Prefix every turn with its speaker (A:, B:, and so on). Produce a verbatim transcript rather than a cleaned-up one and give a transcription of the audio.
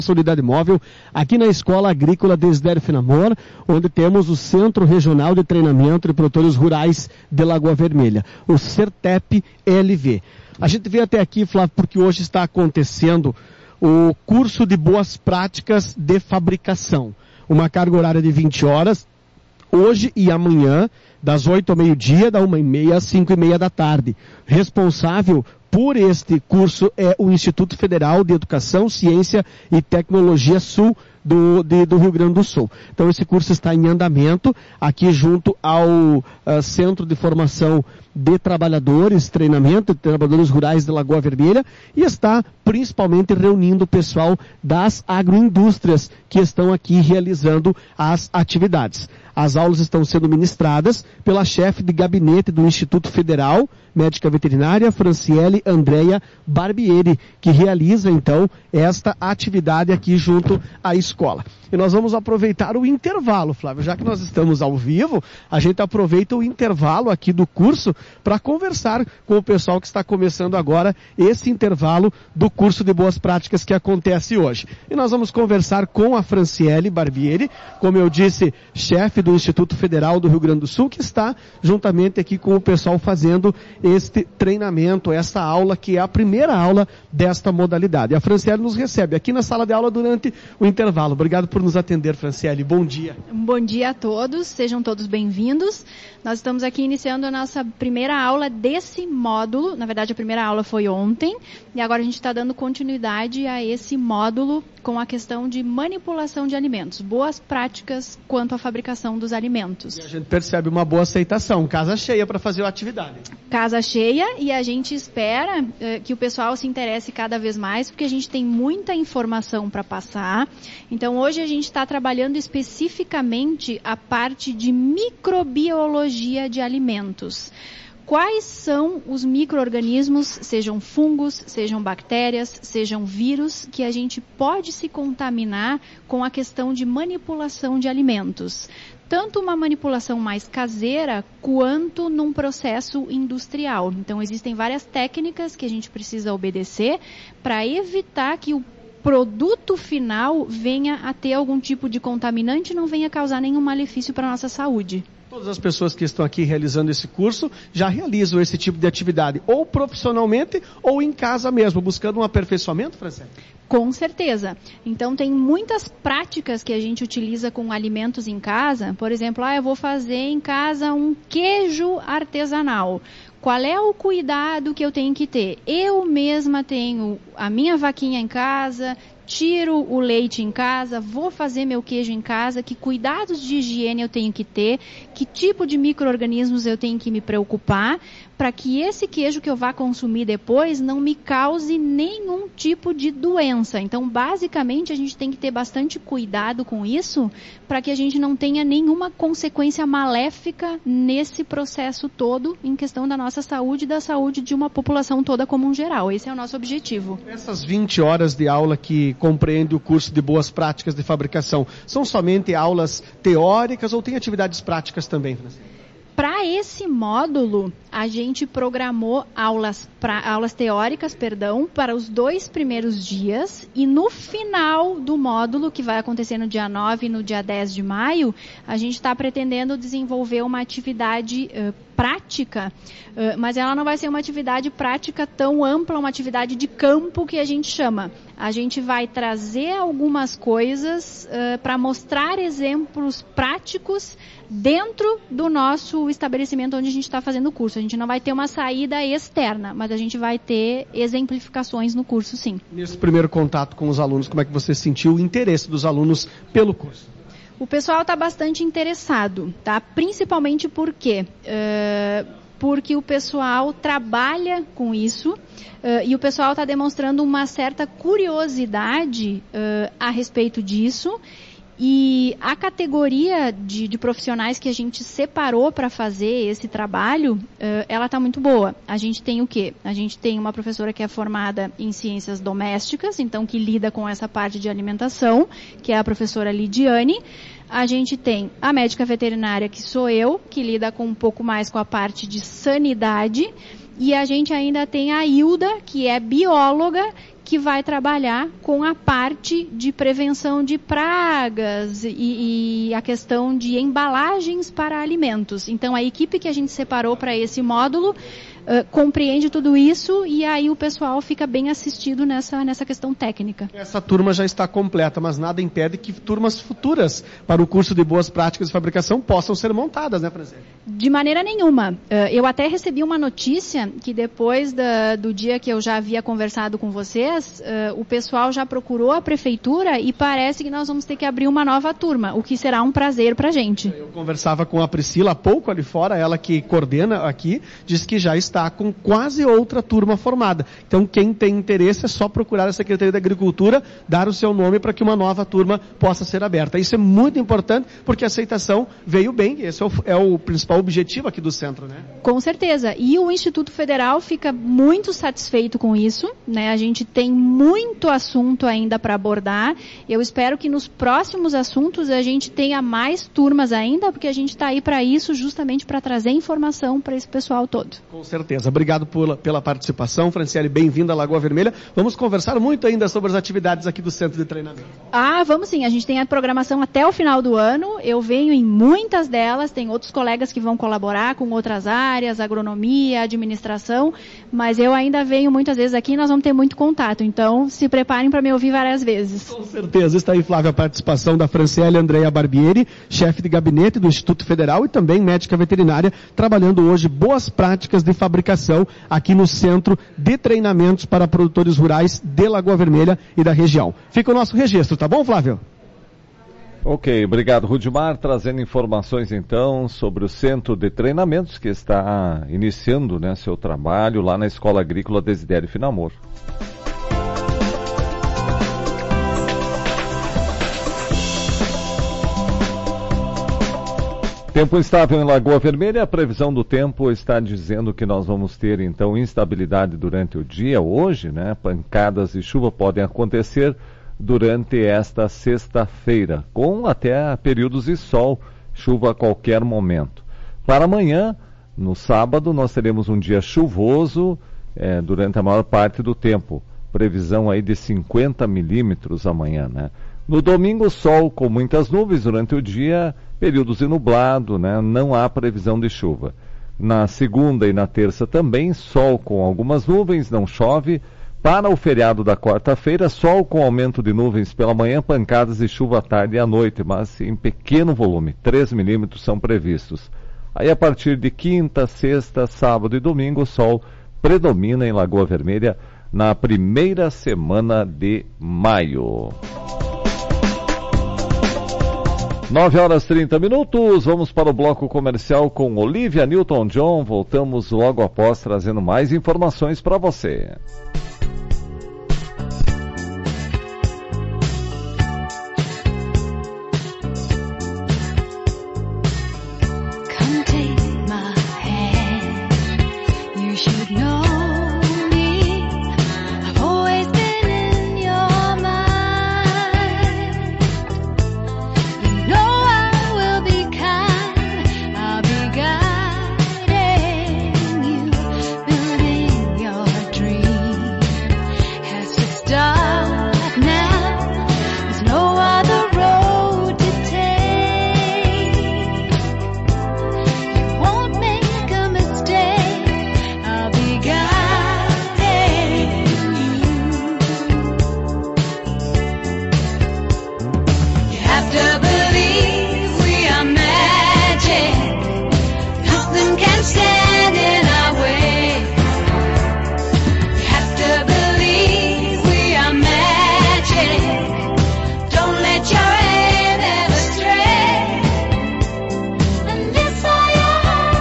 A: Unidade móvel aqui na Escola Agrícola Desidério Finamor, onde temos o Centro Regional de Treinamento de Produtores Rurais de Lagoa Vermelha, o CERTEP L V. A gente veio até aqui, Flávio, porque hoje está acontecendo o curso de boas práticas de fabricação. Uma carga horária de vinte horas, hoje e amanhã, das oito ao meio-dia, da uma e meia às cinco e meia da tarde. Responsável por este curso é o Instituto Federal de Educação, Ciência e Tecnologia Sul do, de, do Rio Grande do Sul. Então esse curso está em andamento aqui junto ao uh, Centro de Formação de Trabalhadores, Treinamento de Trabalhadores Rurais de Lagoa Vermelha, e está principalmente reunindo o pessoal das agroindústrias que estão aqui realizando as atividades. As aulas estão sendo ministradas pela chefe de gabinete do Instituto Federal, médica veterinária, Franciele Andréia Barbieri, que realiza então esta atividade aqui junto à escola. E nós vamos aproveitar o intervalo, Flávio, já que nós estamos ao vivo, a gente aproveita o intervalo aqui do curso para conversar com o pessoal que está começando agora esse intervalo do curso de boas práticas que acontece hoje. E nós vamos conversar com a Franciele Barbieri, como eu disse, chefe do Instituto Federal do Rio Grande do Sul, que está juntamente aqui com o pessoal fazendo este treinamento, esta aula, que é a primeira aula desta modalidade. A Franciele nos recebe aqui na sala de aula durante o intervalo. Obrigado por nos atender, Franciele. Bom dia.
B: Bom dia a todos, sejam todos bem-vindos. Nós estamos aqui iniciando a nossa primeira aula desse módulo. Na verdade, a primeira aula foi ontem, e agora a gente está dando continuidade a esse módulo com a questão de manipulação de alimentos, boas práticas quanto à fabricação dos alimentos.
A: E a gente percebe uma boa aceitação, casa cheia para fazer a atividade.
B: Casa cheia, e a gente espera uh, que o pessoal se interesse cada vez mais, porque a gente tem muita informação para passar. Então hoje a gente está trabalhando especificamente a parte de microbiologia de alimentos. Quais são os micro-organismos, sejam fungos, sejam bactérias, sejam vírus, que a gente pode se contaminar com a questão de manipulação de alimentos? Tanto uma manipulação mais caseira, quanto num processo industrial. Então, existem várias técnicas que a gente precisa obedecer para evitar que o produto final venha a ter algum tipo de contaminante e não venha causar nenhum malefício para a nossa saúde.
A: Todas as pessoas que estão aqui realizando esse curso já realizam esse tipo de atividade, ou profissionalmente, ou em casa mesmo, buscando um aperfeiçoamento, Franciele?
B: Com certeza. Então, tem muitas práticas que a gente utiliza com alimentos em casa. Por exemplo, ah, eu vou fazer em casa um queijo artesanal. Qual é o cuidado que eu tenho que ter? Eu mesma tenho a minha vaquinha em casa, tiro o leite em casa, vou fazer meu queijo em casa, que cuidados de higiene eu tenho que ter, que tipo de micro-organismos eu tenho que me preocupar, para que esse queijo que eu vá consumir depois não me cause nenhum tipo de doença. Então, basicamente, a gente tem que ter bastante cuidado com isso, para que a gente não tenha nenhuma consequência maléfica nesse processo todo, em questão da nossa saúde e da saúde de uma população toda como um geral. Esse é o nosso objetivo.
A: Essas vinte horas de aula que compreende o curso de boas práticas de fabricação, são somente aulas teóricas ou tem atividades práticas também, Franciele?
B: Para esse módulo, a gente programou aulas, pra, aulas teóricas, perdão, para os dois primeiros dias, e no final do módulo, que vai acontecer no dia nove e no dia dez de maio, a gente está pretendendo desenvolver uma atividade uh, prática, uh, mas ela não vai ser uma atividade prática tão ampla, uma atividade de campo que a gente chama. A gente vai trazer algumas coisas uh, para mostrar exemplos práticos dentro do nosso estabelecimento onde a gente está fazendo o curso. A gente não vai ter uma saída externa, mas a gente vai ter exemplificações no curso, sim.
A: Nesse primeiro contato com os alunos, como é que você sentiu o interesse dos alunos pelo curso?
B: O pessoal está bastante interessado, tá? Principalmente por quê? Uh, porque o pessoal trabalha com isso uh, e o pessoal está demonstrando uma certa curiosidade uh, a respeito disso. E a categoria de, de profissionais que a gente separou para fazer esse trabalho, uh, ela está muito boa. A gente tem o quê? A gente tem uma professora que é formada em ciências domésticas, então que lida com essa parte de alimentação, que é a professora Lidiane. A gente tem a médica veterinária, que sou eu, que lida com um pouco mais com a parte de sanidade. E a gente ainda tem a Hilda, que é bióloga, que vai trabalhar com a parte de prevenção de pragas e, e a questão de embalagens para alimentos. Então, a equipe que a gente separou para esse módulo uh, compreende tudo isso e aí o pessoal fica bem assistido nessa, nessa questão técnica. Essa turma já está completa, mas nada impede que turmas futuras para o curso de boas práticas de fabricação possam ser montadas, né, Franciele? De maneira nenhuma. Uh, eu até recebi uma notícia que depois da, do dia que eu já havia conversado com vocês, Uh, o pessoal já procurou a prefeitura e parece que nós vamos ter que abrir uma nova turma, o que será um prazer para a gente. Eu conversava com a Priscila há pouco ali fora, ela que coordena aqui, disse que já está com quase outra turma formada. Então quem tem interesse é só procurar a Secretaria da Agricultura, dar o seu nome para que uma nova turma possa ser aberta. Isso é muito importante porque a aceitação veio bem, esse é o, é o principal objetivo aqui do centro, né? Com certeza. E o Instituto Federal fica muito satisfeito com isso, né? A gente tem muito assunto ainda para abordar. Eu espero que nos próximos assuntos a gente tenha mais turmas ainda, porque a gente está aí para isso, justamente para trazer informação para esse pessoal todo. Com certeza. Obrigado por, pela participação, Franciele. Bem-vinda à Lagoa Vermelha. Vamos conversar muito ainda sobre as atividades aqui do Centro de Treinamento. Ah, vamos sim. A gente tem a programação até o final do ano. Eu venho em muitas delas. Tem outros colegas que vão colaborar com outras áreas, agronomia, administração, mas eu ainda venho muitas vezes aqui e nós vamos ter muito contato. Então, se preparem para me ouvir várias vezes. Com certeza. Está aí, Flávia, a participação da Franciele Andrea Barbieri, chefe de gabinete do Instituto Federal e também médica veterinária, trabalhando hoje boas práticas de fabricação aqui no Centro de Treinamentos para Produtores Rurais de Lagoa Vermelha e da região. Fica o nosso registro, tá bom, Flávio?
C: Ok, obrigado, Rudimar, trazendo informações então sobre o Centro de Treinamentos que está iniciando, né, seu trabalho lá na Escola Agrícola Desidério Finamor. Tempo instável em Lagoa Vermelha, a previsão do tempo está dizendo que nós vamos ter então instabilidade durante o dia, hoje, né? Pancadas de chuva podem acontecer durante esta sexta-feira, com até períodos de sol, chuva a qualquer momento. Para amanhã, no sábado, nós teremos um dia chuvoso é, durante a maior parte do tempo, previsão aí de cinquenta milímetros amanhã, né? No domingo, sol com muitas nuvens durante o dia, períodos de nublado, né? Não há previsão de chuva. Na segunda e na terça também, sol com algumas nuvens, não chove. Para o feriado da quarta-feira, sol com aumento de nuvens pela manhã, pancadas de chuva à tarde e à noite, mas em pequeno volume, três milímetros são previstos. Aí a partir de quinta, sexta, sábado e domingo, o sol predomina em Lagoa Vermelha na primeira semana de maio. nove horas e trinta minutos, vamos para o bloco comercial com Olivia Newton-John. Voltamos logo após trazendo mais informações para você.
D: After the